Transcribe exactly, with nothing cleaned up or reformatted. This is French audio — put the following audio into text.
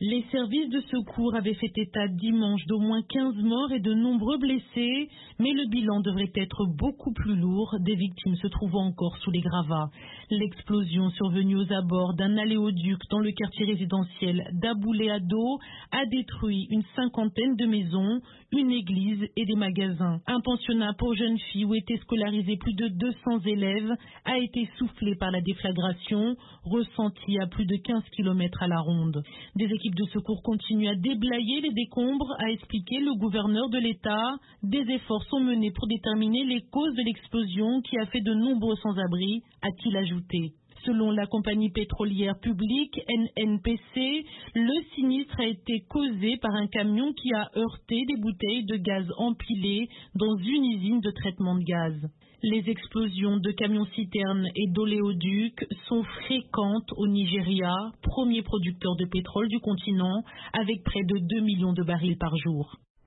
Les services de secours avaient fait état dimanche d'au moins quinze morts et de nombreux blessés, mais le bilan devrait être beaucoup plus lourd, des victimes se trouvant encore sous les gravats. L'explosion survenue aux abords d'un aléoduc dans le quartier résidentiel d'Aboulé Ado a détruit une cinquantaine de maisons, une église et des magasins. Un pensionnat pour jeunes filles où étaient scolarisés plus de deux cents élèves a été soufflé par la déflagration, ressentie à plus de quinze kilomètres à la ronde. Des équipes de secours continuent à déblayer les décombres, a expliqué le gouverneur de l'État. Des efforts sont menés pour déterminer les causes de l'explosion qui a fait de nombreux sans-abri, a-t-il ajouté. Selon la compagnie pétrolière publique N N P C, le sinistre a été causé par un camion qui a heurté des bouteilles de gaz empilées dans une usine de traitement de gaz. Les explosions de camions-citernes et d'oléoducs sont fréquentes au Nigeria, premier producteur de pétrole du continent, avec près de deux millions de barils par jour.